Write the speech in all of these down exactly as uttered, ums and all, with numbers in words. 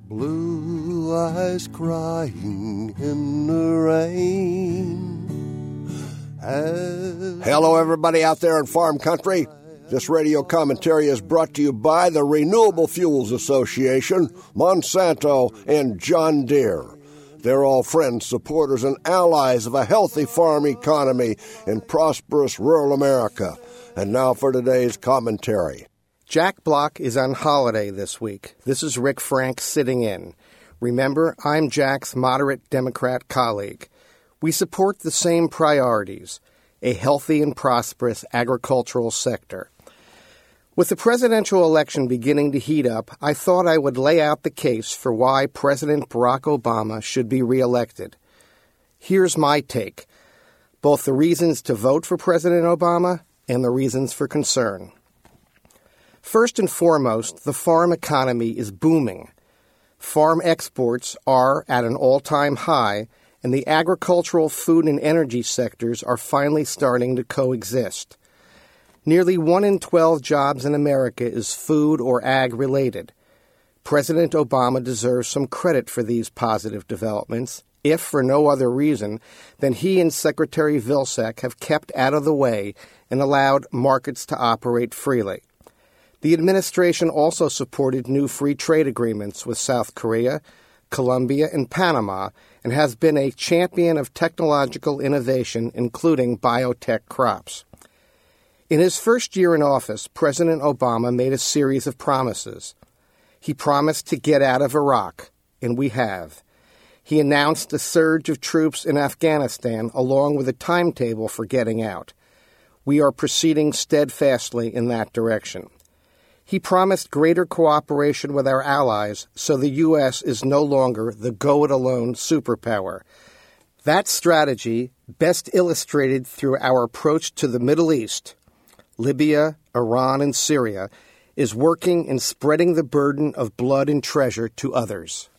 Blue eyes crying in the rain. As Hello, everybody out there in farm country. This radio commentary is brought to you by the Renewable Fuels Association, Monsanto, and John Deere. They're all friends, supporters, and allies of a healthy farm economy in prosperous rural America. And now for today's commentary. Jack Block is on holiday this week. This is Rick Frank sitting in. Remember, I'm Jack's moderate Democrat colleague. We support the same priorities, a healthy and prosperous agricultural sector. With the presidential election beginning to heat up, I thought I would lay out the case for why President Barack Obama should be reelected. Here's my take, both the reasons to vote for President Obama and the reasons for concern. First and foremost, the farm economy is booming. Farm exports are at an all-time high, and the agricultural, food, and energy sectors are finally starting to coexist. Nearly one in twelve jobs in America is food or ag-related. President Obama deserves some credit for these positive developments, if for no other reason than he and Secretary Vilsack have kept out of the way and allowed markets to operate freely. The administration also supported new free trade agreements with South Korea, Colombia, and Panama, and has been a champion of technological innovation, including biotech crops. In his first year in office, President Obama made a series of promises. He promised to get out of Iraq, and we have. He announced a surge of troops in Afghanistan, along with a timetable for getting out. We are proceeding steadfastly in that direction. He promised greater cooperation with our allies so the U S is no longer the go-it-alone superpower. That strategy, best illustrated through our approach to the Middle East, Libya, Iran, and Syria, is working in spreading the burden of blood and treasure to others.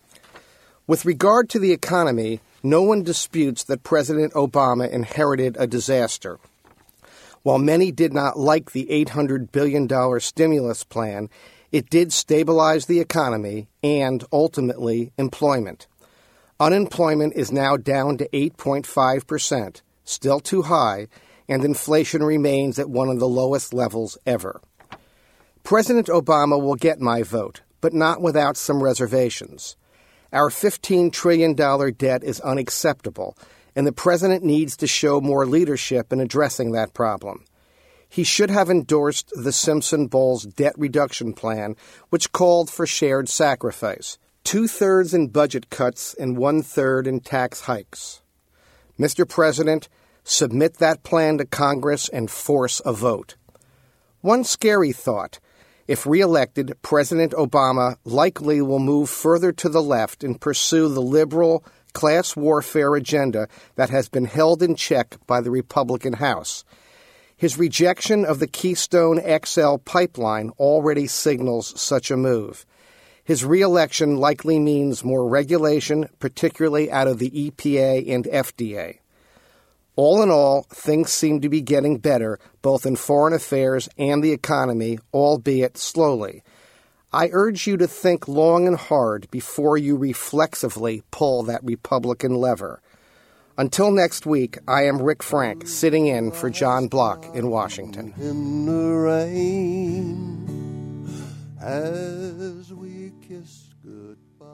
With regard to the economy, no one disputes that President Obama inherited a disaster. While many did not like the eight hundred billion dollars stimulus plan, it did stabilize the economy and, ultimately, employment. Unemployment is now down to eight point five percent, still too high, and inflation remains at one of the lowest levels ever. President Obama will get my vote, but not without some reservations. Our fifteen trillion dollars debt is unacceptable, and the president needs to show more leadership in addressing that problem. He should have endorsed the Simpson-Bowles debt reduction plan, which called for shared sacrifice, two-thirds in budget cuts and one-third in tax hikes. Mister President, submit that plan to Congress and force a vote. One scary thought. If reelected, President Obama likely will move further to the left and pursue the liberal class warfare agenda that has been held in check by the Republican House. His rejection of the Keystone X L pipeline already signals such a move. His reelection likely means more regulation, particularly out of the E P A and F D A. All in all, things seem to be getting better, both in foreign affairs and the economy, albeit slowly. I urge you to think long and hard before you reflexively pull that Republican lever. Until next week, I am Rick Frank, sitting in for John Block in Washington. in the rain as we kiss goodbye.